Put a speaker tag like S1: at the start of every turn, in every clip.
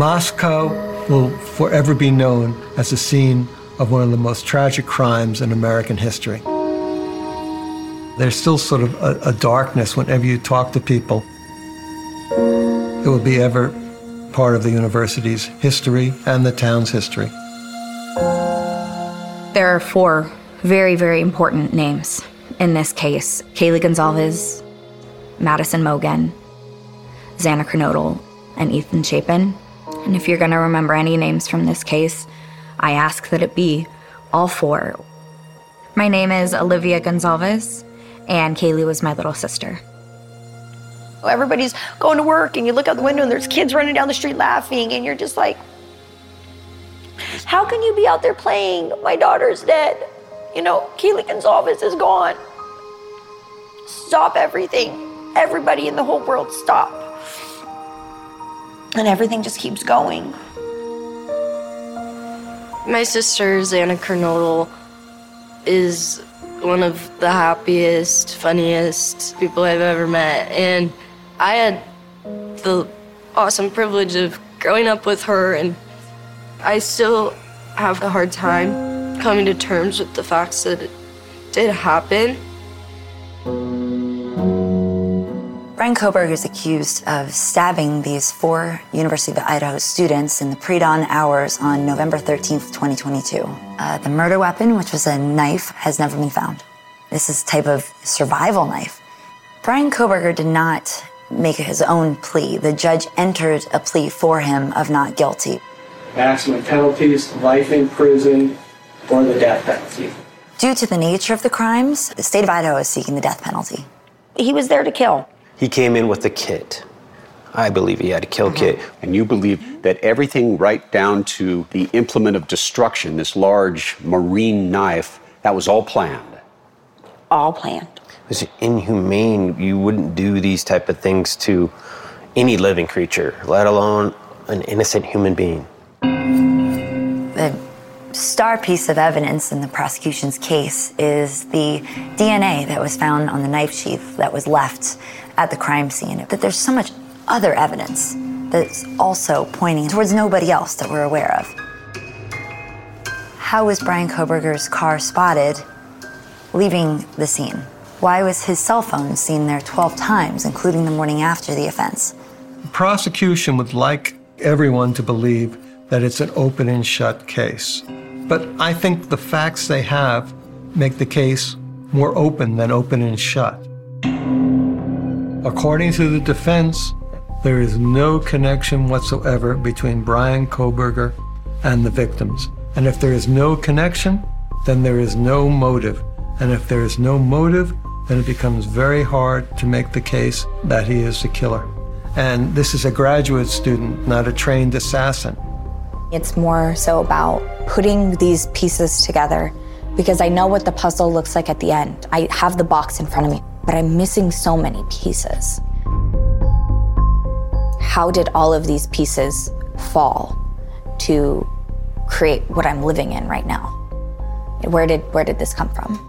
S1: Moscow will forever be known as the scene of one of the most tragic crimes in American history. There's still sort of a darkness whenever you talk to people. It will be ever part of the university's history and the town's history.
S2: There are 4 very, very important names in this case. Kaylee Goncalves, Madison Mogen, Xana Kernodle, and Ethan Chapin. And if you're going to remember any names from this case, I ask that it be all 4. My name is Olivia Goncalves, and Kaylee was my little sister.
S3: Everybody's going to work, and you look out the window, and there's kids running down the street laughing, and you're just like, how can you be out there playing? My daughter's dead. You know, Kaylee Goncalves is gone. Stop everything. Everybody in the whole world stop. And everything just keeps going.
S4: My sister, Xana Kernodle, is one of the happiest, funniest people I've ever met. And I had the awesome privilege of growing up with her, and I still have a hard time coming to terms with the facts that it did happen.
S5: Bryan Kohberger is accused of stabbing these 4 University of Idaho students in the pre-dawn hours on November 13th, 2022. The murder weapon, which was a knife, has never been found. This is a type of survival knife. Bryan Kohberger did not make his own plea. The judge entered a plea for him of not guilty.
S6: Maximum penalties, life in prison, or the death penalty.
S5: Due to the nature of the crimes, the state of Idaho is seeking the death penalty.
S3: He was there to kill.
S7: He came in with a kit. I believe he had a kill kit.
S8: And you believe that everything right down to the implement of destruction, this large marine knife, that was all planned?
S3: All planned.
S7: It was inhumane. You wouldn't do these type of things to any living creature, let alone an innocent human being.
S5: The star piece of evidence in the prosecution's case is the DNA that was found on the knife sheath that was left at the crime scene. That there's so much other evidence that's also pointing towards nobody else that we're aware of. How was Bryan Kohberger's car spotted leaving the scene? Why was his cell phone seen there 12 times, including the morning after the offense?
S1: The prosecution would like everyone to believe that it's an open and shut case. But I think the facts they have make the case more open than open and shut. According to the defense, there is no connection whatsoever between Bryan Kohberger and the victims. And if there is no connection, then there is no motive. And if there is no motive, then it becomes very hard to make the case that he is the killer. And this is a graduate student, not a trained assassin.
S2: It's more so about putting these pieces together, because I know what the puzzle looks like at the end. I have the box in front of me, but I'm missing so many pieces. How did all of these pieces fall to create what I'm living in right now? Where did this come from?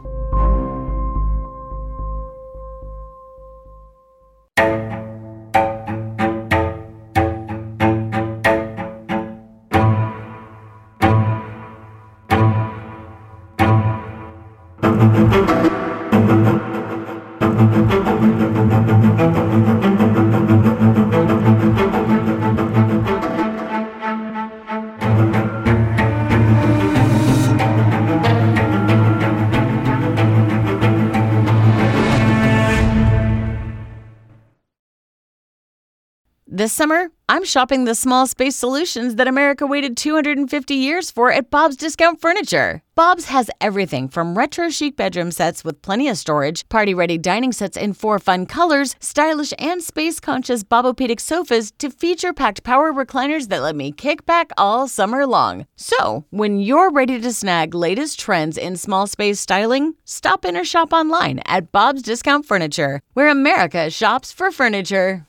S9: This summer, I'm shopping the small space solutions that America waited 250 years for at Bob's Discount Furniture. Bob's has everything from retro chic bedroom sets with plenty of storage, party-ready dining sets in 4 fun colors, stylish and space-conscious Bobopedic sofas to feature-packed power recliners that let me kick back all summer long. So, when you're ready to snag latest trends in small space styling, stop in or shop online at Bob's Discount Furniture, where America shops for furniture.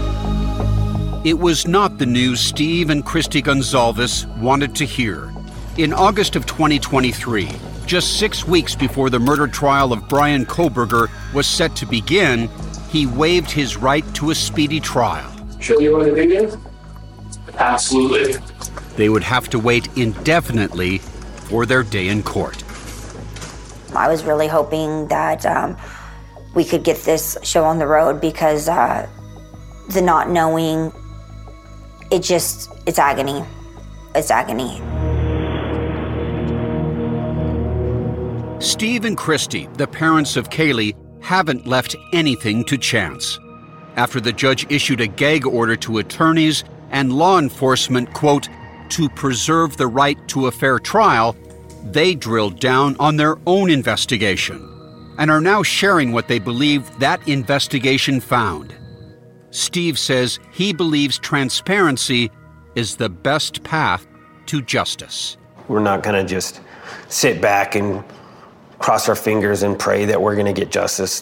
S8: It was not the news Steve and Christy Goncalves wanted to hear. In August of 2023, just 6 weeks before the murder trial of Bryan Kohberger was set to begin, he waived his right to a speedy trial.
S6: Sure you want to do this? Absolutely.
S8: They would have to wait indefinitely for their day in court.
S3: I was really hoping that we could get this show on the road because the not knowing, it's agony. It's agony.
S8: Steve and Christy, the parents of Kaylee, haven't left anything to chance. After the judge issued a gag order to attorneys and law enforcement, quote, to preserve the right to a fair trial, they drilled down on their own investigation and are now sharing what they believe that investigation found. Steve says he believes transparency is the best path to justice.
S7: We're not going to just sit back and cross our fingers and pray that we're going to get justice.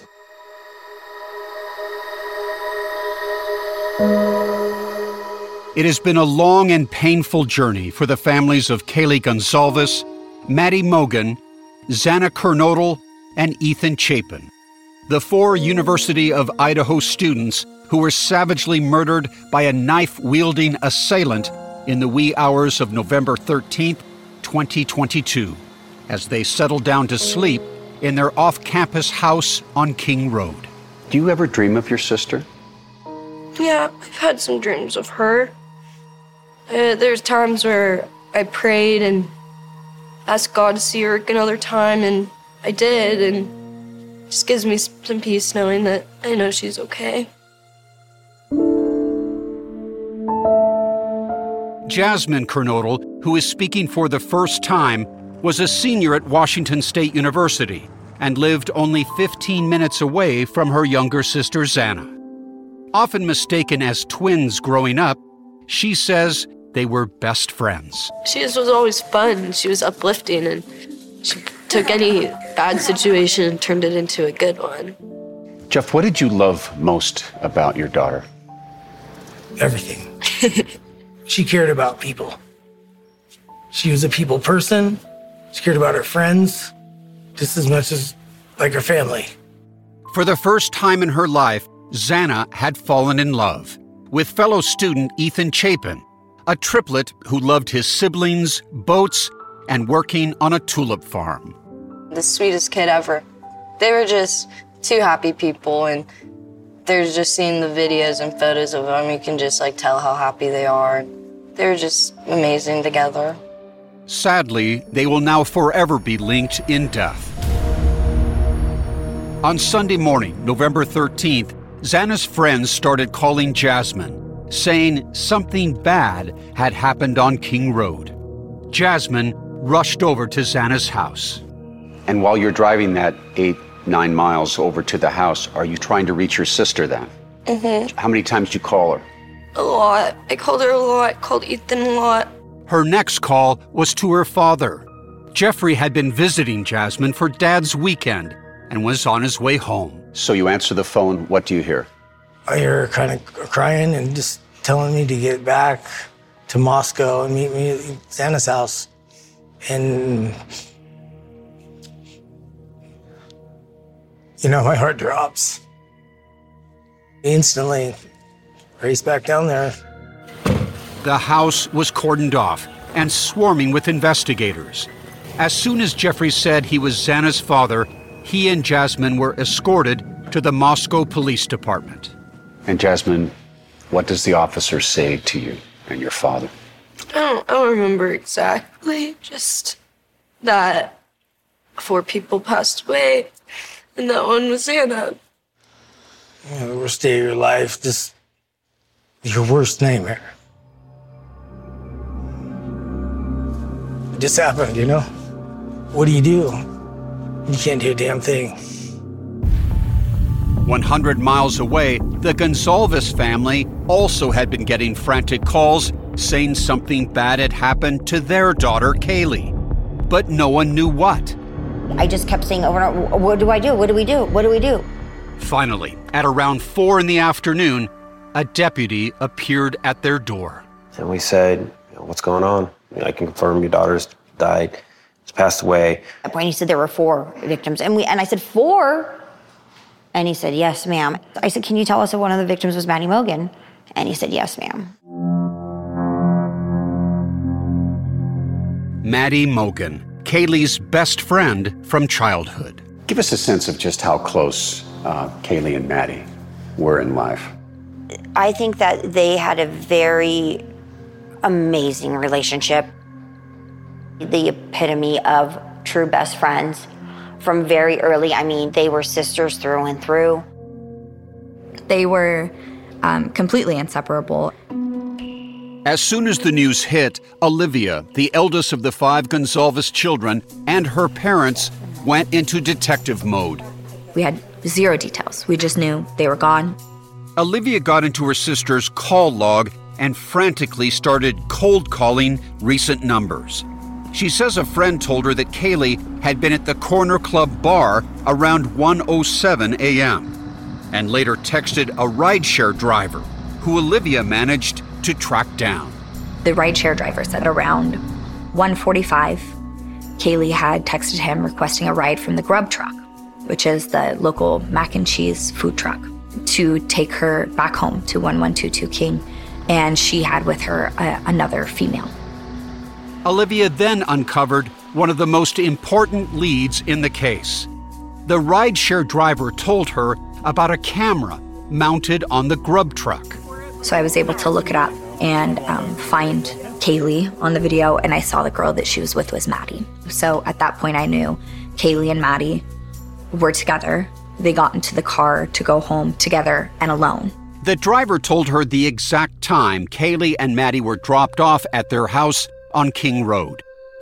S8: It has been a long and painful journey for the families of Kaylee Goncalves, Maddie Mogen, Xana Kernodle, and Ethan Chapin, the 4 University of Idaho students who were savagely murdered by a knife-wielding assailant in the wee hours of November 13th, 2022, as they settled down to sleep in their off-campus house on King Road. Do you ever dream of your sister?
S4: Yeah, I've had some dreams of her. There's times where I prayed and asked God to see her another time, and I did, and it just gives me some peace knowing that I know she's okay.
S8: Jasmine Kernodle, who is speaking for the first time, was a senior at Washington State University and lived only 15 minutes away from her younger sister Xana. Often mistaken as twins growing up, she says they were best friends.
S4: She just was always fun. She was uplifting, and she took any bad situation and turned it into a good one.
S8: Jeff, what did you love most about your daughter?
S10: Everything. She cared about people. She was a people person. She cared about her friends just as much as like her family.
S8: For the first time in her life, Xana had fallen in love with fellow student Ethan Chapin, a triplet who loved his siblings, boats, and working on a tulip farm.
S4: The sweetest kid ever. They were just 2 happy people, and there's just seeing the videos and photos of them, you can just tell how happy they are. They're just amazing together.
S8: Sadly, they will now forever be linked in death. On Sunday morning, November 13th, Xana's friends started calling Jasmine, saying something bad had happened on King Road. Jasmine rushed over to Xana's house. And while you're driving that 8-9 miles over to the house, are you trying to reach your sister then?
S4: Mm-hmm.
S8: How many times did you call her?
S4: A lot. I called her a lot, called Ethan a lot.
S8: Her next call was to her father. Jeffrey had been visiting Jasmine for Dad's weekend and was on his way home. So you answer the phone, what do you hear?
S10: I hear her kind of crying and just telling me to get back to Moscow and meet me at Xana's house. And, my heart drops. Instantly, race back down there.
S8: The house was cordoned off and swarming with investigators. As soon as Jeffrey said he was Xana's father, he and Jasmine were escorted to the Moscow Police Department. And Jasmine, what does the officer say to you and your father?
S4: I don't remember exactly, just that 4 people passed away, and that one was Xana.
S10: The worst day of your life, just your worst nightmare. It just happened, What do? You can't do a damn thing.
S8: 100 miles away, the Goncalves family also had been getting frantic calls saying something bad had happened to their daughter, Kaylee. But no one knew what.
S3: I just kept saying over and over, what do I do? What do we do? What do we do?
S8: Finally, at around 4 p.m, a deputy appeared at their door.
S7: And we said, what's going on? I can confirm your daughter's died, has passed away.
S3: At that point, he said there were 4 victims. And I said, 4? And he said, yes, ma'am. I said, can you tell us if one of the victims was Maddie Mogen? And he said, yes, ma'am.
S8: Maddie Mogen, Kaylee's best friend from childhood.
S11: Give us a sense of just how close Kaylee and Maddie were in life.
S3: I think that they had a very amazing relationship. The epitome of true best friends from very early. I mean, they were sisters through and through.
S2: They were completely inseparable.
S8: As soon as the news hit, Olivia, the eldest of the 5 Gonzalez children, and her parents went into detective mode.
S2: We had 0 details. We just knew they were gone.
S8: Olivia got into her sister's call log and frantically started cold calling recent numbers. She says a friend told her that Kaylee had been at the Corner Club bar around 1:07 a.m. and later texted a rideshare driver who Olivia managed to track down.
S2: The rideshare driver said around 1:45, Kaylee had texted him requesting a ride from the Grub Truck, which is the local mac and cheese food truck, to take her back home to 1122 King, and she had with her another female.
S8: Olivia then uncovered one of the most important leads in the case. The rideshare driver told her about a camera mounted on the Grub Truck.
S2: So I was able to look it up and find Kaylee on the video, and I saw the girl that she was with was Maddie. So at that point I knew Kaylee and Maddie were together. They got into the car to go home together and alone.
S8: The driver told her the exact time Kaylee and Maddie were dropped off at their house on King Road,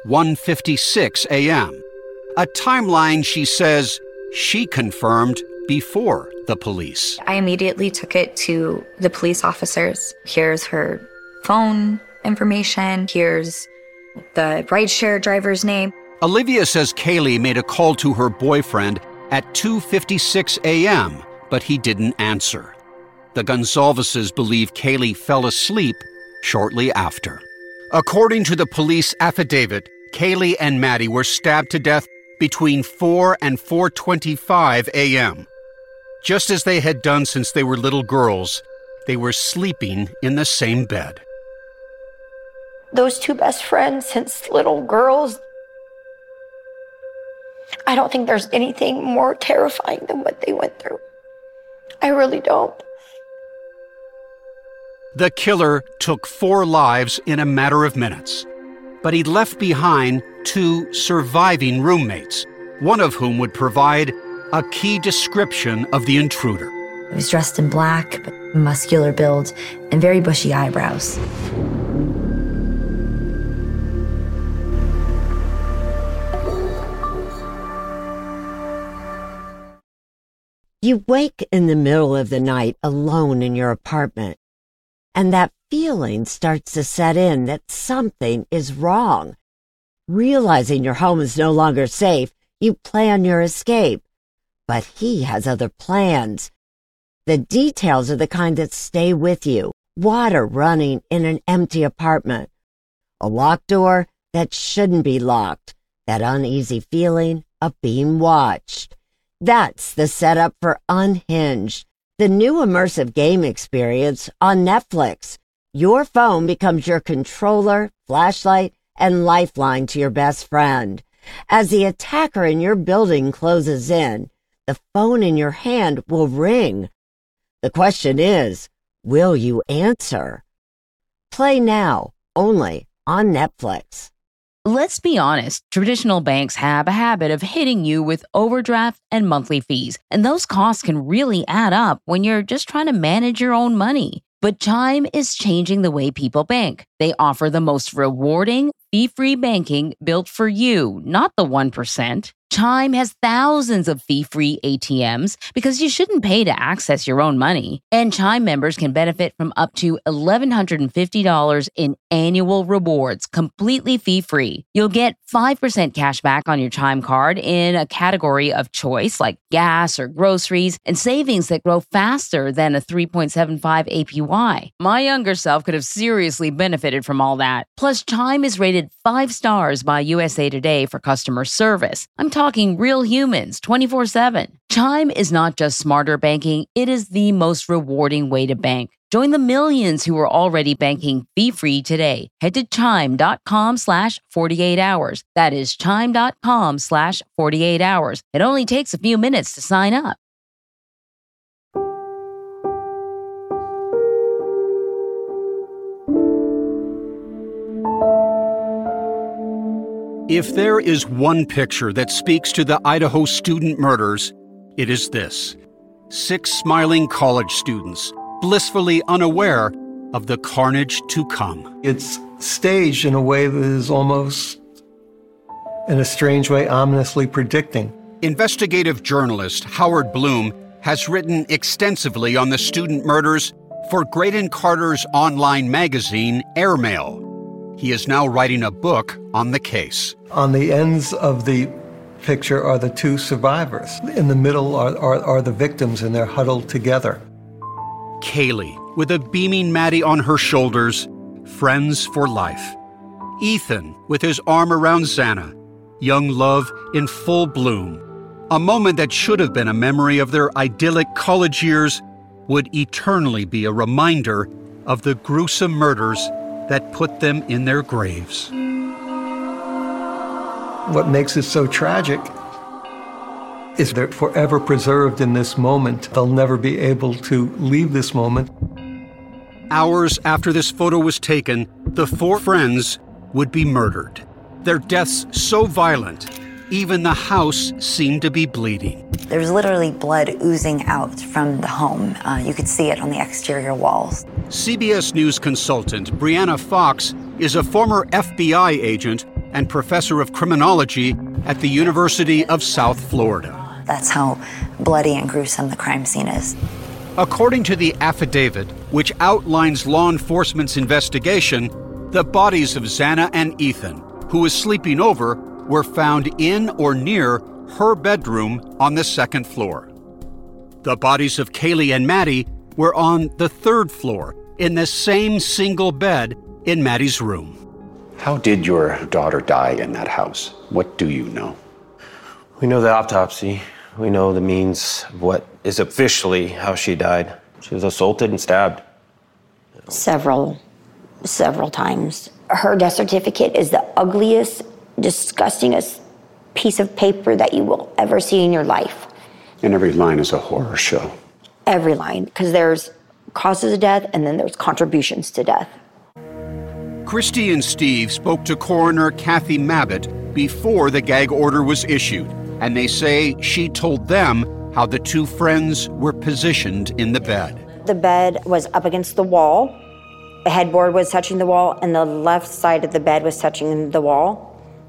S8: 1:56 a.m. A timeline she says she confirmed before the police.
S2: I immediately took it to the police officers. Here's her phone information. Here's the rideshare driver's name.
S8: Olivia says Kaylee made a call to her boyfriend at 2:56 a.m., but he didn't answer. The Gonzalezes believe Kaylee fell asleep shortly after. According to the police affidavit, Kaylee and Maddie were stabbed to death between 4 and 4:25 a.m. Just as they had done since they were little girls, they were sleeping in the same bed.
S3: Those 2 best friends since little girls, I don't think there's anything more terrifying than what they went through. I really don't.
S8: The killer took 4 lives in a matter of minutes, but he left behind 2 surviving roommates, one of whom would provide a key description of the intruder.
S5: He was dressed in black, but muscular build, and very bushy eyebrows.
S12: You wake in the middle of the night alone in your apartment, and that feeling starts to set in that something is wrong. Realizing your home is no longer safe, you plan your escape. But he has other plans. The details are the kind that stay with you. Water running in an empty apartment. A locked door that shouldn't be locked. That uneasy feeling of being watched. That's the setup for Unhinged, the new immersive game experience on Netflix. Your phone becomes your controller, flashlight, and lifeline to your best friend. As the attacker in your building closes in, the phone in your hand will ring. The question is, will you answer? Play now, only on Netflix.
S13: Let's be honest, traditional banks have a habit of hitting you with overdraft and monthly fees, and those costs can really add up when you're just trying to manage your own money. But Chime is changing the way people bank. They offer the most rewarding, fee-free banking built for you, not the 1%. Chime has thousands of fee-free ATMs because you shouldn't pay to access your own money. And Chime members can benefit from up to $1,150 in annual rewards, completely fee-free. You'll get 5% cash back on your Chime card in a category of choice like gas or groceries, and savings that grow faster than a 3.75 APY. My younger self could have seriously benefited from all that. Plus, Chime is rated 5 stars by USA Today for customer service. I'm talking real humans 24/7. Chime is not just smarter banking, it is the most rewarding way to bank. Join the millions who are already banking fee-free today. Head to chime.com/48 hours. That is chime.com/48 hours. It only takes a few minutes to sign up.
S8: If there is one picture that speaks to the Idaho student murders, it is this: 6 smiling college students, blissfully unaware of the carnage to come.
S1: It's staged in a way that is almost, in a strange way, ominously predicting.
S8: Investigative journalist Howard Bloom has written extensively on the student murders for Graydon Carter's online magazine, Airmail. He is now writing a book on the case.
S1: On the ends of the picture are the 2 survivors. In the middle are the victims, and they're huddled together.
S8: Kaylee, with a beaming Maddie on her shoulders, friends for life. Ethan, with his arm around Xana, young love in full bloom. A moment that should have been a memory of their idyllic college years would eternally be a reminder of the gruesome murders that put them in their graves.
S1: What makes it so tragic is they're forever preserved in this moment. They'll never be able to leave this moment.
S8: Hours after this photo was taken, the 4 friends would be murdered. Their deaths so violent, even the house seemed to be bleeding.
S5: There was literally blood oozing out from the home. You could see it on the exterior walls.
S8: CBS News consultant Brianna Fox is a former FBI agent and professor of criminology at the University of South Florida.
S5: That's how bloody and gruesome the crime scene is.
S8: According to the affidavit, which outlines law enforcement's investigation, the bodies of Xana and Ethan, who was sleeping over, were found in or near her bedroom on the 2nd floor. The bodies of Kaylee and Maddie were on the 3rd floor in the same single bed in Maddie's room.
S11: How did your daughter die in that house? What do you know?
S7: We know the autopsy. We know the means of what is officially how she died. She was assaulted and stabbed.
S3: Several times. Her death certificate is the ugliest, disgustingest piece of paper that you will ever see in your life.
S11: And every line is a horror show.
S3: Every line, because there's causes of death and then there's contributions to death.
S8: Christy and Steve spoke to coroner Kathy Mabbitt before the gag order was issued, and they say she told them how the 2 friends were positioned in the bed.
S3: The bed was up against the wall. The headboard was touching the wall, and the left side of the bed was touching the wall.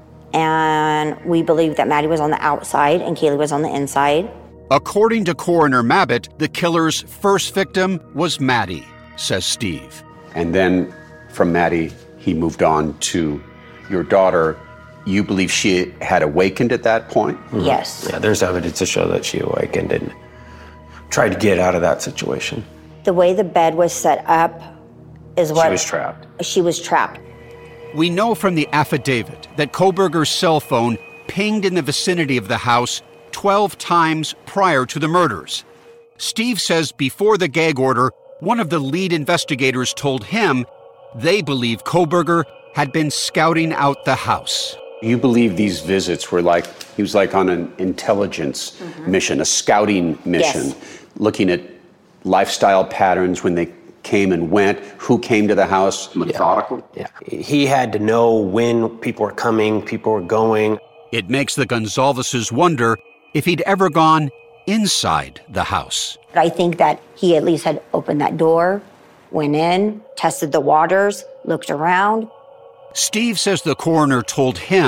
S3: And we believe that Maddie was on the outside and Kaylee was on the inside.
S8: According to Coroner Mabbitt, the killer's first victim was Maddie, says Steve.
S11: And then from Maddie, he moved on to your daughter. You believe she had awakened at that point?
S7: Mm-hmm.
S3: Yes.
S7: Yeah, there's evidence to show that she awakened and tried to get out of that situation.
S3: The way the bed was set up is what...
S7: She was trapped.
S3: She was trapped.
S8: We know from the affidavit that Kohberger's cell phone pinged in the vicinity of the house 12 times prior to the murders. Steve says before the gag order, one of the lead investigators told him they believe Kohberger had been scouting out the house.
S11: You believe these visits were like, he was like on an intelligence mission, a scouting mission,
S3: Yes.
S11: looking at lifestyle patterns when they came and went, who came to the house, methodical?
S7: Yeah. He had to know when people were coming, people were going.
S8: It makes the Gonzalveses wonder if he'd ever gone inside the house.
S3: I think that he at least had opened that door, went in, tested the waters, looked around.
S8: Steve says the coroner told him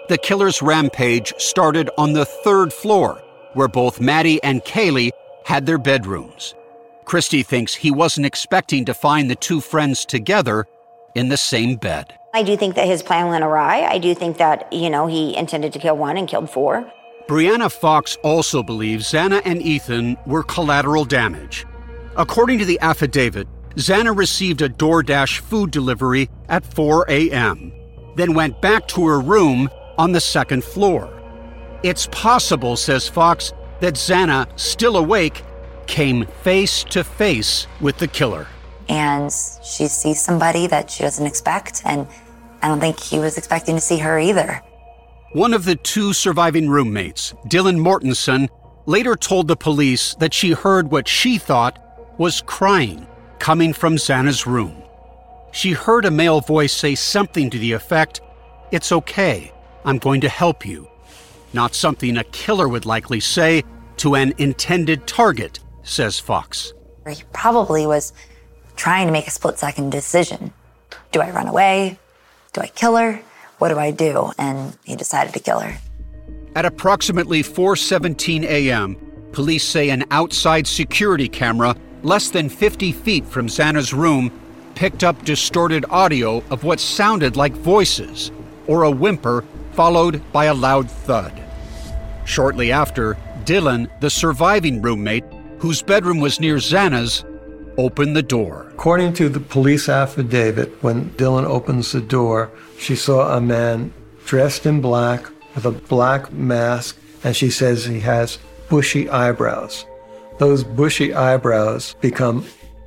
S8: The killer's rampage started on the 3rd floor, where both Maddie and Kaylee had their bedrooms. Christy thinks he wasn't expecting to find the two friends together in the same bed.
S3: I do think that his plan went awry. I do think that, he intended to kill one and killed 4.
S8: Brianna Fox also believes Xana and Ethan were collateral damage. According to the affidavit, Xana received a DoorDash food delivery at 4 a.m., then went back to her room on the 2nd floor. It's possible, says Fox, that Xana, still awake, came face to face with the killer.
S5: And she sees somebody that she doesn't expect, and I don't think he was expecting to see her either.
S8: One of the 2 surviving roommates, Dylan Mortensen, later told the police that she heard what she thought was crying coming from Xana's room. She heard a male voice say something to the effect, "It's okay, I'm going to help you." Not something a killer would likely say to an intended target, says Fox.
S5: He probably was trying to make a split-second decision. Do I run away? Do I kill her? What do I do? And he decided to kill her.
S8: At approximately 4:17 a.m., police say an outside security camera less than 50 feet from Xana's room picked up distorted audio of what sounded like voices or a whimper followed by a loud thud. Shortly after, Dylan, the surviving roommate, whose bedroom was near Xana's, opened the door.
S1: According to the police affidavit, when Dylan opens the door, she saw a man dressed in black with a black mask, and she says he has bushy eyebrows. Those bushy eyebrows become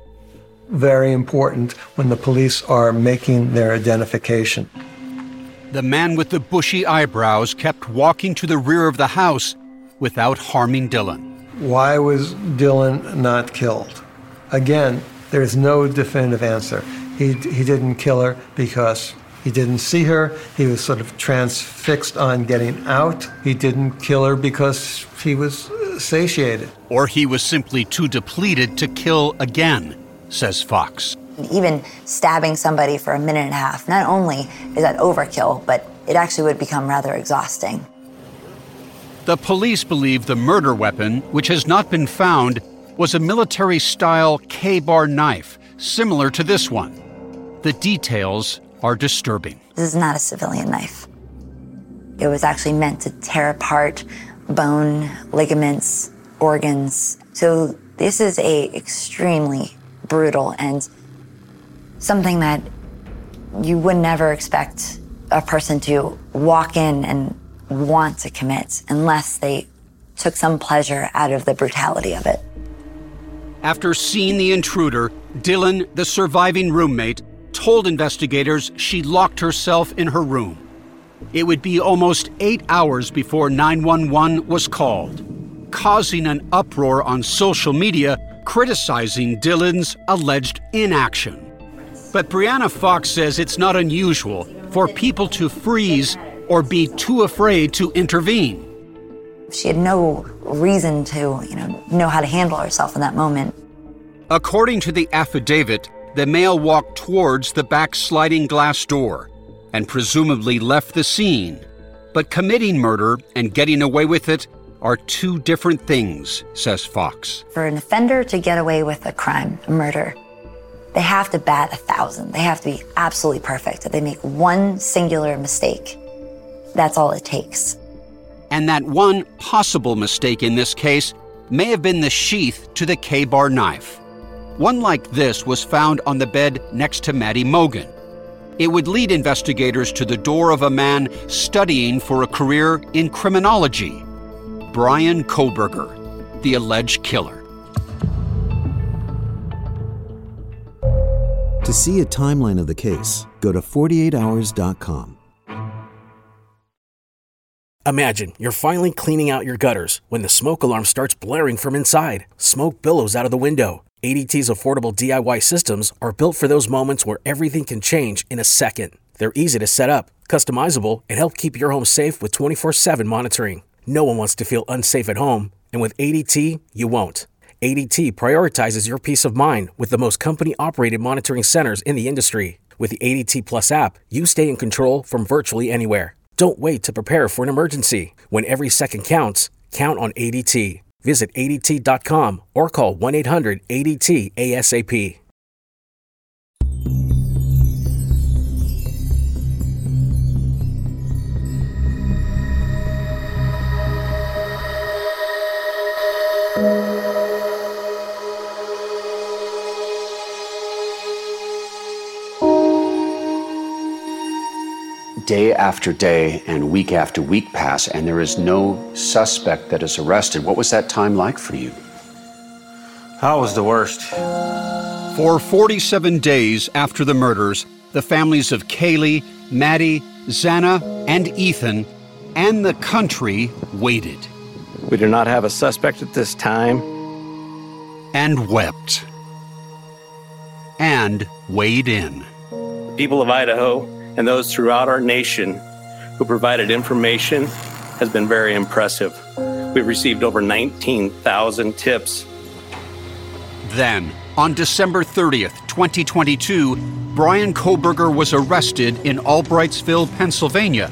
S1: very important when the police are making their identification.
S8: The man with the bushy eyebrows kept walking to the rear of the house without harming Dylan.
S1: Why was Dylan not killed? Again, there's no definitive answer. He didn't kill her because he didn't see her. He was sort of transfixed on getting out. He didn't kill her because he was satiated.
S8: Or he was simply too depleted to kill again, says Fox.
S5: Even stabbing somebody for a minute and a half, not only is that overkill, but it actually would become rather exhausting.
S8: The police believe the murder weapon, which has not been found, was a military-style K-bar knife, similar to this one. The details are disturbing.
S5: This is not a civilian knife. It was actually meant to tear apart bone, ligaments, organs. So this is a extremely brutal and something that you would never expect a person to walk in and want to commit unless they took some pleasure out of the brutality of it.
S8: After seeing the intruder, Dylan, the surviving roommate, told investigators she locked herself in her room. It would be almost 8 hours before 911 was called, causing an uproar on social media criticizing Dylan's alleged inaction. But Brianna Fox says it's not unusual for people to freeze or be too afraid to intervene.
S5: She had no reason to, know how to handle herself in that moment.
S8: According to the affidavit, the male walked towards the back sliding glass door and presumably left the scene. But committing murder and getting away with it are two different things, says Fox.
S5: For an offender to get away with a crime, a murder, they have to bat 1,000. They have to be absolutely perfect. If they make one singular mistake, that's all it takes.
S8: And that one possible mistake in this case may have been the sheath to the K-bar knife. One like this was found on the bed next to Maddie Mogen. It would lead investigators to the door of a man studying for a career in criminology, Bryan Kohberger, the alleged killer.
S14: To see a timeline of the case, go to 48hours.com.
S15: Imagine you're finally cleaning out your gutters when the smoke alarm starts blaring from inside. Smoke billows out of the window. ADT's affordable DIY systems are built for those moments where everything can change in a second. They're easy to set up, customizable, and help keep your home safe with 24/7 monitoring. No one wants to feel unsafe at home, and with ADT, you won't. ADT prioritizes your peace of mind with the most company-operated monitoring centers in the industry. With the ADT Plus app, you stay in control from virtually anywhere. Don't wait to prepare for an emergency. When every second counts, count on ADT. Visit ADT.com or call 1-800-ADT-ASAP.
S11: Day after day and week after week pass, and there is no suspect that is arrested. What was that time like for you?
S7: That was the worst.
S8: For 47 days after the murders, the families of Kaylee, Maddie, Xana, and Ethan, and the country waited.
S16: We do not have a suspect at this time.
S8: And wept. And weighed in.
S16: People of Idaho and those throughout our nation who provided information has been very impressive. We've received over 19,000 tips.
S8: Then, on December 30th, 2022, Bryan Kohberger was arrested in Albrightsville, Pennsylvania.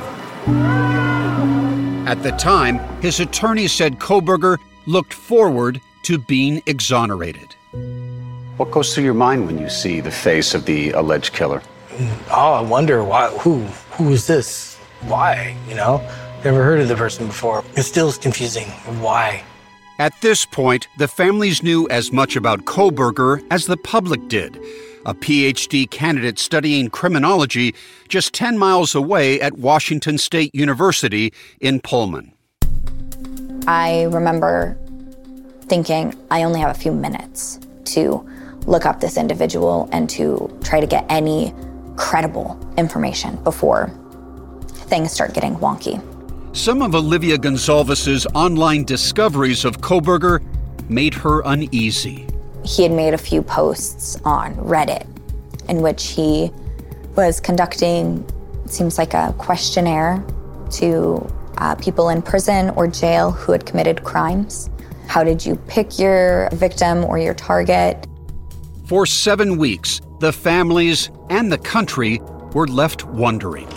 S8: At the time, his attorney said Kohberger looked forward to being exonerated.
S11: What goes through your mind when you see the face of the alleged killer?
S10: Oh, I wonder why. Who is this? Why? Never heard of the person before. It still is confusing. Why?
S8: At this point, the families knew as much about Kohberger as the public did, a PhD candidate studying criminology just 10 miles away at Washington State University in Pullman.
S2: I remember thinking, I only have a few minutes to look up this individual and to try to get any credible information before things start getting wonky.
S8: Some of Olivia Gonzalez's online discoveries of Kohberger made her uneasy.
S2: He had made a few posts on Reddit in which he was conducting, it seems like a questionnaire to people in prison or jail who had committed crimes. How did you pick your victim or your target?
S8: For 7 weeks, the families and the country were left wondering.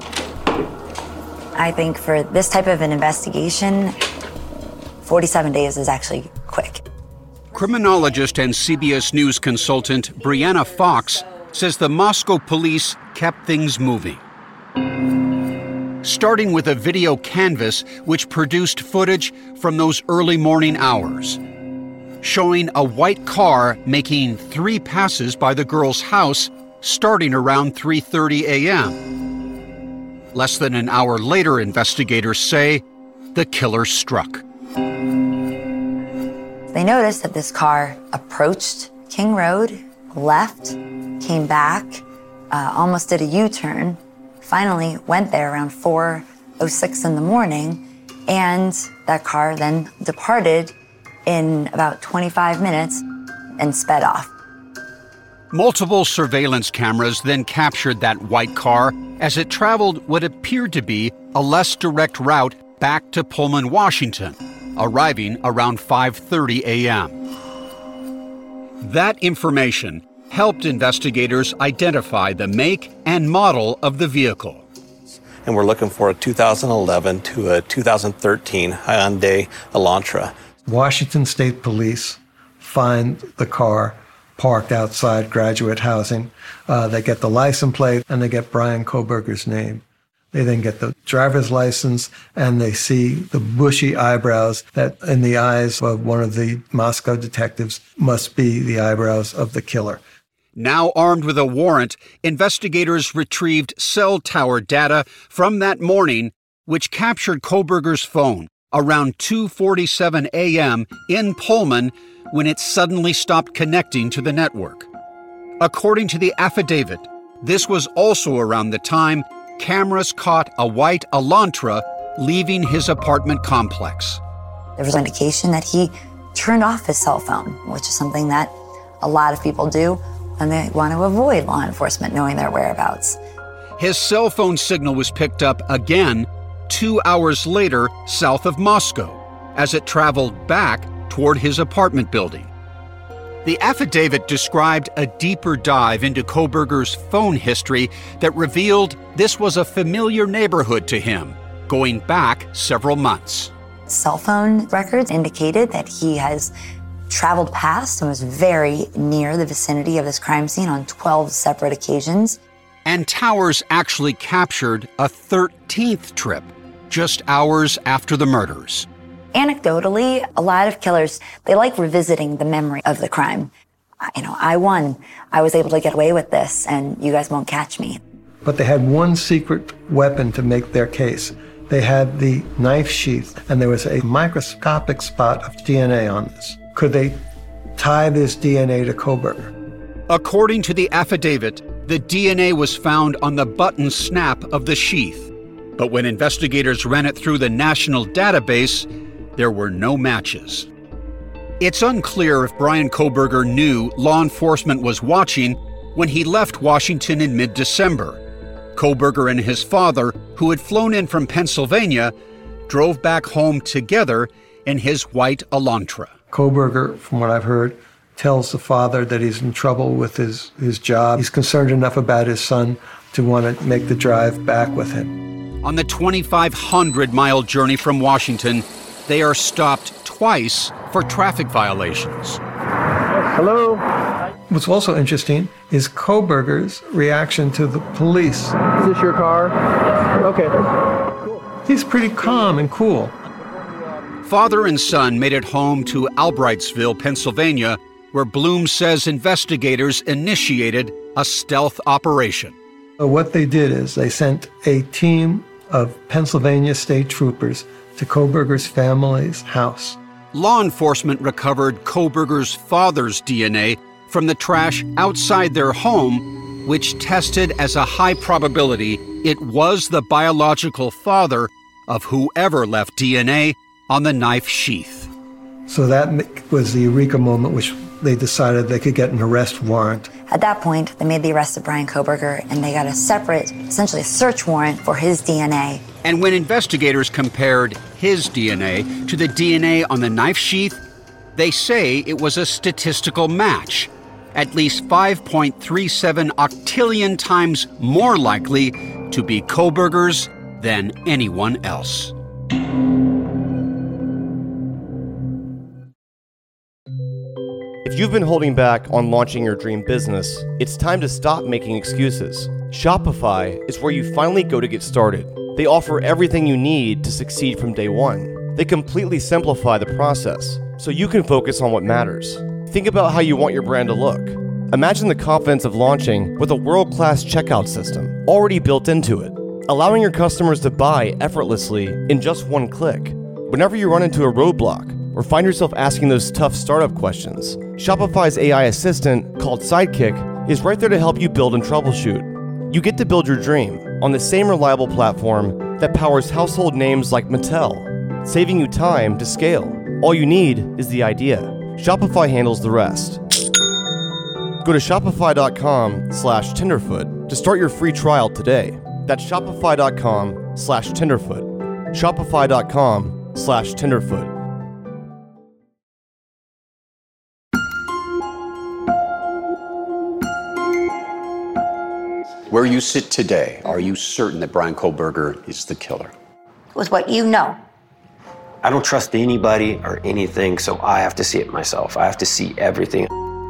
S5: I think for this type of an investigation, 47 days is actually quick.
S8: Criminologist and CBS News consultant Brianna Fox says the Moscow police kept things moving. Starting with a video canvas which produced footage from those early morning hours, showing a white car making 3 passes by the girl's house starting around 3:30 a.m. Less than an hour later, investigators say, the killer struck.
S5: They noticed that this car approached King Road, left, came back, almost did a U-turn, finally went there around 4:06 in the morning, and that car then departed in about 25 minutes and sped off.
S8: Multiple surveillance cameras then captured that white car as it traveled what appeared to be a less direct route back to Pullman, Washington, arriving around 5:30 a.m. That information helped investigators identify the make and model of the vehicle.
S16: And we're looking for a 2011 to a 2013 Hyundai Elantra.
S1: Washington State Police find the car parked outside Graduate Housing. They get the license plate and they get Bryan Kohberger's name. They then get the driver's license and they see the bushy eyebrows that in the eyes of one of the Moscow detectives must be the eyebrows of the killer.
S8: Now armed with a warrant, investigators retrieved cell tower data from that morning, which captured Kohberger's phone around 2:47 a.m. in Pullman when it suddenly stopped connecting to the network. According to the affidavit, this was also around the time cameras caught a white Elantra leaving his apartment complex.
S5: There was an indication that he turned off his cell phone, which is something that a lot of people do when they want to avoid law enforcement knowing their whereabouts.
S8: His cell phone signal was picked up again 2 hours later south of Moscow as it traveled back toward his apartment building. The affidavit described a deeper dive into Kohberger's phone history that revealed this was a familiar neighborhood to him, going back several months.
S5: Cell phone records indicated that he has traveled past and was very near the vicinity of this crime scene on 12 separate occasions.
S8: And Towers actually captured a 13th trip, just hours after the murders.
S5: Anecdotally, a lot of killers, they like revisiting the memory of the crime. I won. I was able to get away with this, and you guys won't catch me.
S1: But they had one secret weapon to make their case. They had the knife sheath, and there was a microscopic spot of DNA on this. Could they tie this DNA to Kohberger?
S8: According to the affidavit, the DNA was found on the button snap of the sheath. But when investigators ran it through the national database, there were no matches. It's unclear if Bryan Kohberger knew law enforcement was watching when he left Washington in mid-December. Kohberger and his father, who had flown in from Pennsylvania, drove back home together in his white Elantra.
S1: Kohberger, from what I've heard, tells the father that he's in trouble with his job. He's concerned enough about his son to want to make the drive back with him.
S8: On the 2,500-mile journey from Washington, they are stopped twice for traffic violations.
S1: Hello. What's also interesting is Kohberger's reaction to the police. Is this your car? Okay. He's pretty calm and cool.
S8: Father and son made it home to Albrightsville, Pennsylvania, where Bloom says investigators initiated a stealth operation.
S1: What they did is they sent a team of Pennsylvania state troopers to Kohberger's family's house.
S8: Law enforcement recovered Kohberger's father's DNA from the trash outside their home, which tested as a high probability it was the biological father of whoever left DNA on the knife sheath.
S1: So that was the eureka moment, which they decided they could get an arrest warrant.
S5: At that point, they made the arrest of Bryan Kohberger, and they got a separate, essentially a search warrant for his DNA.
S8: And when investigators compared his DNA to the DNA on the knife sheath, they say it was a statistical match, at least 5.37 octillion times more likely to be Kohberger's than anyone else.
S17: If you've been holding back on launching your dream business, it's time to stop making excuses. Shopify is where you finally go to get started. They offer everything you need to succeed from day one. They completely simplify the process so you can focus on what matters. Think about how you want your brand to look. Imagine the confidence of launching with a world-class checkout system already built into it, allowing your customers to buy effortlessly in just one click. Whenever you run into a roadblock or find yourself asking those tough startup questions, Shopify's AI assistant, called Sidekick, is right there to help you build and troubleshoot. You get to build your dream on the same reliable platform that powers household names like Mattel, saving you time to scale. All you need is the idea. Shopify handles the rest. Go to shopify.com/tenderfoot to start your free trial today. That's shopify.com/tenderfoot. Shopify.com/tenderfoot.
S11: Where you sit today, are you certain that Bryan Kohberger is the killer?
S3: With what you know.
S7: I don't trust anybody or anything, so I have to see it myself. I have to see everything.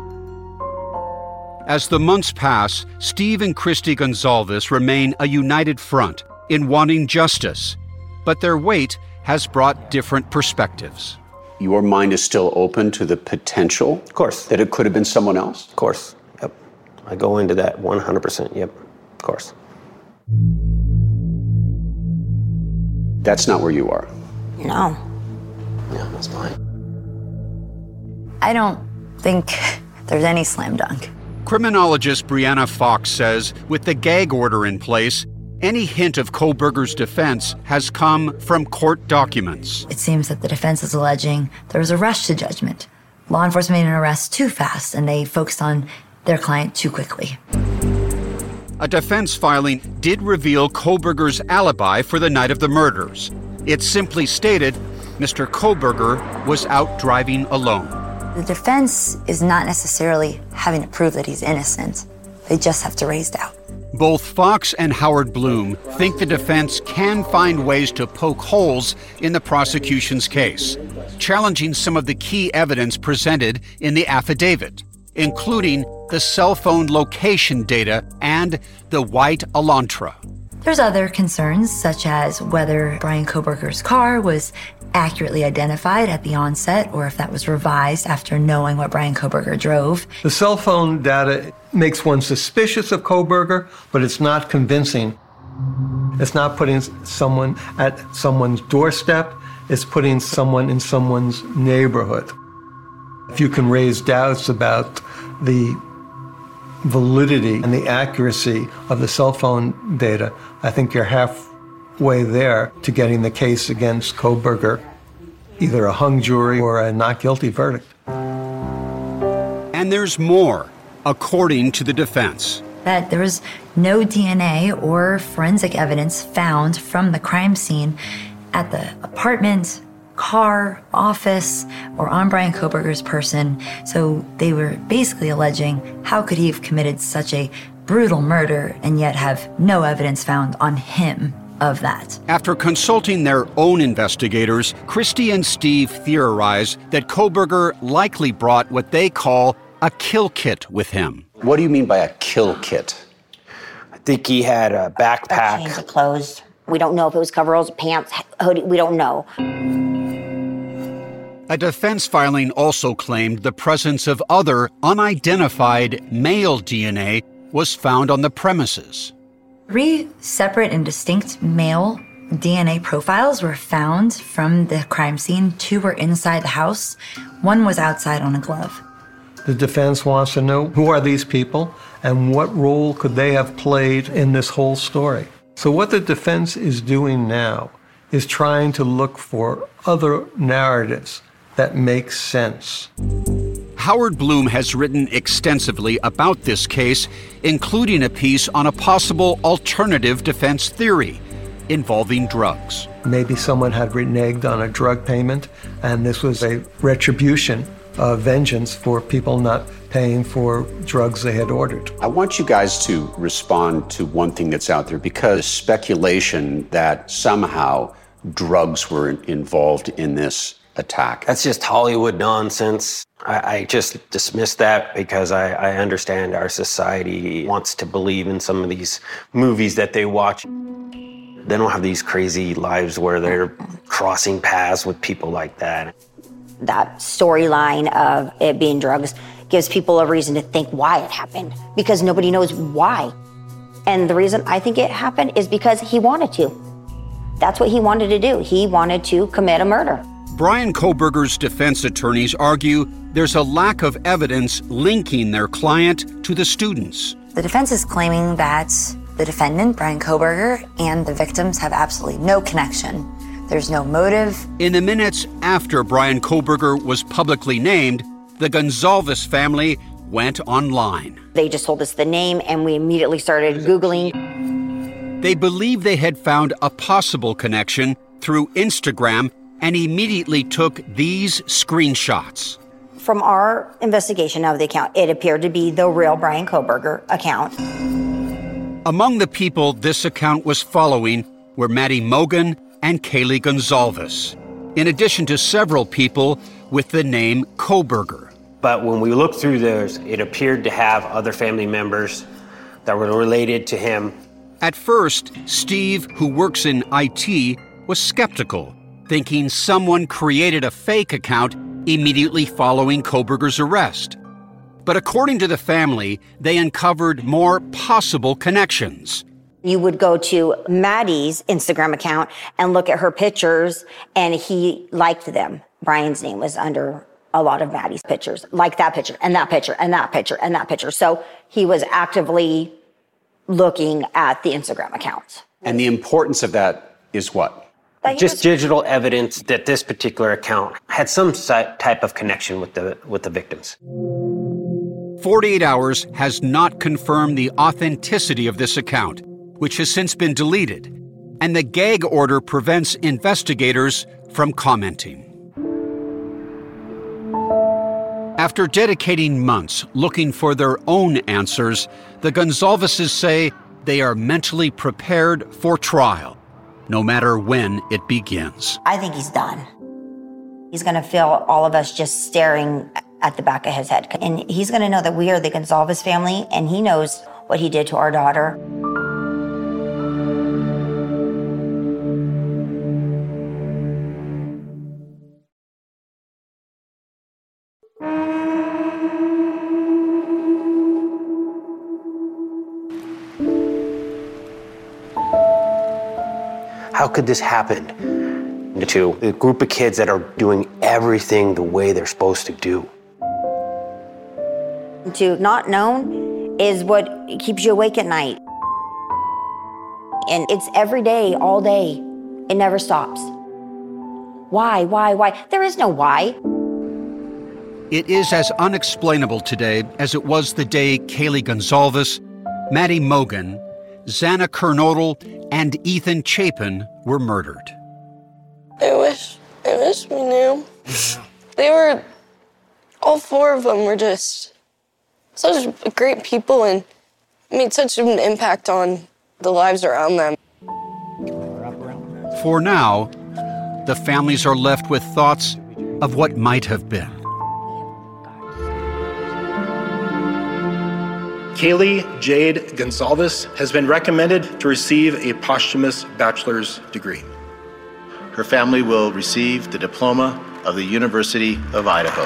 S8: As the months pass, Steve and Christy Gonzalez remain a united front in wanting justice, but their wait has brought different perspectives.
S11: Your mind is still open to the potential,
S7: of course,
S11: that it could have been someone else?
S7: Of course, yep. I go into that 100%, yep, of course.
S11: That's not where you are.
S3: No.
S7: Yeah, that's fine.
S5: I don't think there's any slam dunk.
S8: Criminologist Brianna Fox says with the gag order in place, any hint of Kohberger's defense has come from court documents.
S5: It seems that the defense is alleging there was a rush to judgment. Law enforcement made an arrest too fast, and they focused on their client too quickly.
S8: A defense filing did reveal Kohberger's alibi for the night of the murders. It simply stated Mr. Kohberger was out driving alone.
S5: The defense is not necessarily having to prove that he's innocent. They just have to raise doubt.
S8: Both Fox and Howard Bloom think the defense can find ways to poke holes in the prosecution's case, challenging some of the key evidence presented in the affidavit, including the cell phone location data and the white Elantra.
S5: There's other concerns, such as whether Bryan Kohberger's car was accurately identified at the onset or if that was revised after knowing what Bryan Kohberger drove.
S1: The cell phone data makes one suspicious of Kohberger, but it's not convincing. It's not putting someone at someone's doorstep, it's putting someone in someone's neighborhood. If you can raise doubts about the validity and the accuracy of the cell phone data, I think you're halfway there to getting the case against Kohberger, either a hung jury or a not guilty verdict.
S8: And there's more, according to the defense.
S5: That there was no DNA or forensic evidence found from the crime scene at the apartment, car, office, or on Bryan Kohberger's person. So they were basically alleging, how could he have committed such a brutal murder and yet have no evidence found on him of that?
S8: After consulting their own investigators, Christy and Steve theorize that Kohberger likely brought what they call a kill kit with him.
S11: What do you mean by a kill kit?
S7: I think he had a backpack.
S3: A change of clothes. We don't know if it was coveralls, pants, hoodie. We don't know.
S8: A defense filing also claimed the presence of other unidentified male DNA was found on the premises.
S5: 3 separate and distinct male DNA profiles were found from the crime scene. 2 were inside the house. 1 was outside on a glove.
S1: The defense wants to know who are these people and what role could they have played in this whole story. So what the defense is doing now is trying to look for other narratives that make sense.
S8: Howard Bloom has written extensively about this case, including a piece on a possible alternative defense theory involving drugs.
S1: Maybe someone had reneged on a drug payment, and this was a retribution, vengeance for people not paying for drugs they had ordered.
S11: I want you guys to respond to one thing that's out there, because speculation that somehow drugs were involved in this attack.
S7: That's just Hollywood nonsense. I just dismiss that because I understand our society wants to believe in some of these movies that they watch. They don't have these crazy lives where they're crossing paths with people like that.
S3: That storyline of it being drugs gives people a reason to think why it happened, because nobody knows why. And the reason I think it happened is because he wanted to. That's what he wanted to do. He wanted to commit a murder.
S8: Bryan Kohberger's defense attorneys argue there's a lack of evidence linking their client to the students.
S5: The defense is claiming that the defendant, Bryan Kohberger, and the victims have absolutely no connection. There's no motive.
S8: In the minutes after Bryan Kohberger was publicly named, the Gonzalez family went online.
S3: They just told us the name, and we immediately started Googling.
S8: They believed they had found a possible connection through Instagram and immediately took these screenshots.
S3: From our investigation of the account, it appeared to be the real Bryan Kohberger account.
S8: Among the people this account was following were Maddie Mogen and Kaylee Gonzalez, in addition to several people with the name Kohberger.
S7: But when we looked through those, it appeared to have other family members that were related to him.
S8: At first, Steve, who works in IT, was skeptical, thinking someone created a fake account immediately following Kohberger's arrest. But according to the family, they uncovered more possible connections.
S3: You would go to Maddie's Instagram account and look at her pictures, and he liked them. Bryan's name was under a lot of Maddie's pictures, like that picture, and that picture, and that picture, and that picture. So he was actively looking at the Instagram account.
S11: And the importance of that is what?
S7: Just digital evidence that this particular account had some type of connection with the victims.
S8: 48 Hours has not confirmed the authenticity of this account, which has since been deleted, and the gag order prevents investigators from commenting. After dedicating months looking for their own answers, the Gonzalveses say they are mentally prepared for trial, no matter when it begins.
S3: I think he's done. He's going to feel all of us just staring at the back of his head. And he's going to know that we are the Gonzalves family, and he knows what he did to our daughter.
S7: How could this happen to a group of kids that are doing everything the way they're supposed to do?
S3: To not know is what keeps you awake at night. And it's every day, all day. It never stops. Why? There is no why.
S8: It is as unexplainable today as it was the day Kaylee Gonzalves, Maddie Mogen, Xana Kernodle, and Ethan Chapin were murdered.
S4: I wish we knew. All four of them were just such great people and made such an impact on the lives around them.
S8: For now, the families are left with thoughts of what might have been.
S18: Kaylee Jade Gonzalves has been recommended to receive a posthumous bachelor's degree. Her family will receive the diploma of the University of Idaho.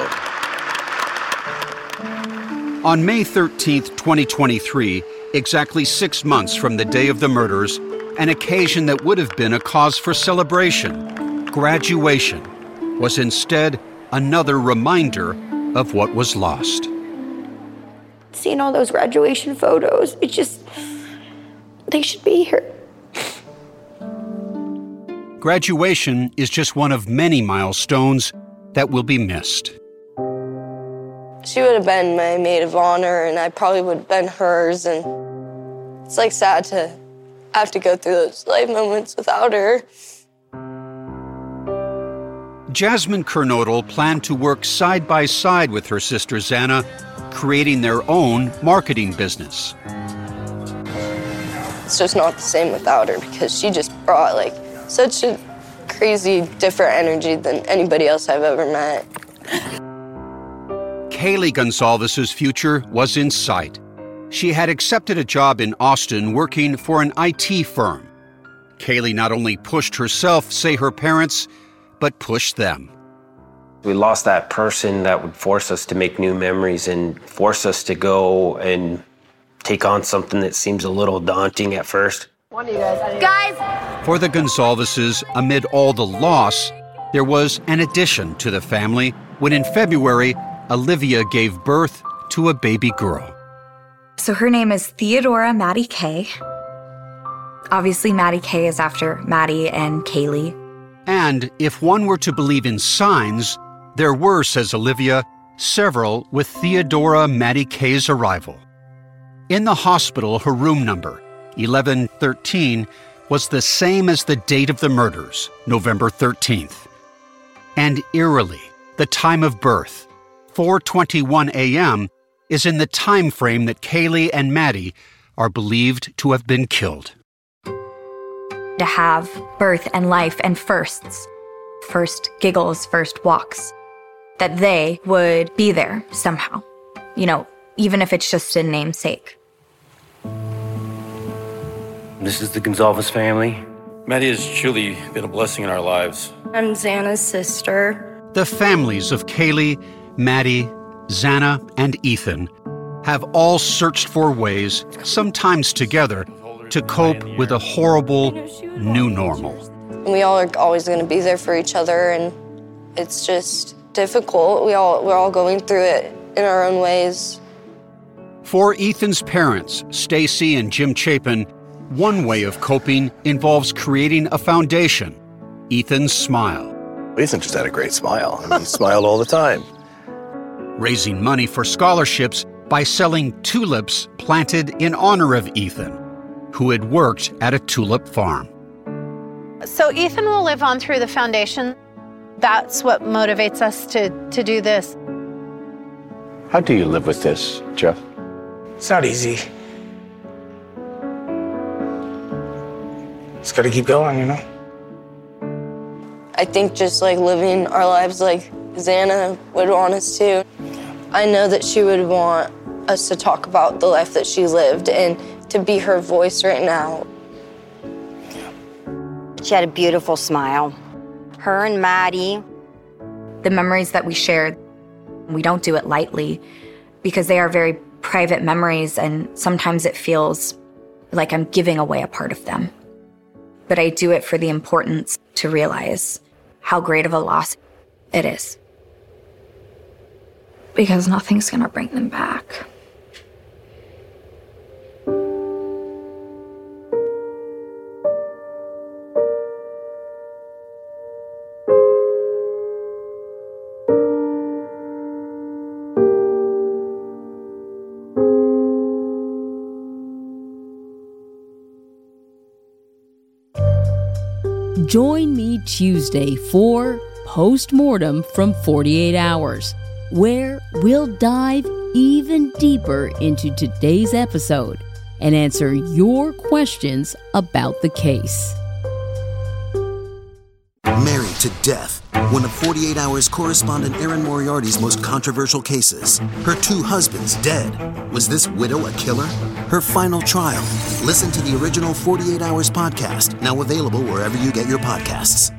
S8: On May 13th, 2023, exactly 6 months from the day of the murders, an occasion that would have been a cause for celebration, graduation, was instead another reminder of what was lost.
S3: Seeing all those graduation photos, they should be here.
S8: Graduation is just one of many milestones that will be missed.
S4: She would have been my maid of honor, and I probably would have been hers, and it's sad to have to go through those life moments without her.
S8: Jasmine Kernodle planned to work side by side with her sister Xana, creating their own marketing business.
S4: It's just not the same without her because she just brought such a crazy different energy than anybody else I've ever met.
S8: Kaylee Gonzalves' future was in sight. She had accepted a job in Austin working for an IT firm. Kaylee not only pushed herself, say her parents, but pushed them.
S7: We lost that person that would force us to make new memories and force us to go and take on something that seems a little daunting at first.
S2: Guys!
S8: For the Gonzalveses, amid all the loss, there was an addition to the family when in February, Olivia gave birth to a baby girl.
S2: So her name is Theodora Maddie Kay. Obviously, Maddie Kay is after Maddie and Kaylee.
S8: And if one were to believe in signs, there were, says Olivia, several with Theodora Maddie Kay's arrival. In the hospital, her room number, 1113, was the same as the date of the murders, November 13th. And eerily, the time of birth, 4:21 a.m., is in the time frame that Kaylee and Maddie are believed to have been killed.
S2: To have birth and life and firsts, first giggles, first walks, that they would be there somehow, even if it's just in namesake.
S19: This is the Gonzalves family. Maddie has truly been a blessing in our lives.
S4: I'm Xana's sister.
S8: The families of Kaylee, Maddie, Xana, and Ethan have all searched for ways, sometimes together, to cope with a horrible new normal.
S4: We all are always going to be there for each other, and it's just difficult. We're all going through it in our own ways.
S8: For Ethan's parents, Stacy and Jim Chapin, one way of coping involves creating a foundation, Ethan's Smile.
S20: Ethan just had a great smile. He smiled all the time.
S8: Raising money for scholarships by selling tulips planted in honor of Ethan, who had worked at a tulip farm.
S21: So Ethan will live on through the foundation. That's what motivates us to do this.
S11: How do you live with this, Jeff?
S10: It's not easy. Just gotta keep going, you know?
S4: I think just like living our lives like Xana would want us to. I know that she would want us to talk about the life that she lived and to be her voice right now.
S3: She had a beautiful smile. Her and Maddie.
S2: The memories that we shared, we don't do it lightly because they are very private memories, and sometimes it feels like I'm giving away a part of them. But I do it for the importance to realize how great of a loss it is. Because nothing's gonna bring them back.
S9: Join me Tuesday for Postmortem from 48 Hours, where we'll dive even deeper into today's episode and answer your questions about the case.
S14: Married to Death, one of 48 Hours correspondent Erin Moriarty's most controversial cases. Her 2 husbands dead. Was this widow a killer? Her final trial. Listen to the original 48 Hours podcast, now available wherever you get your podcasts.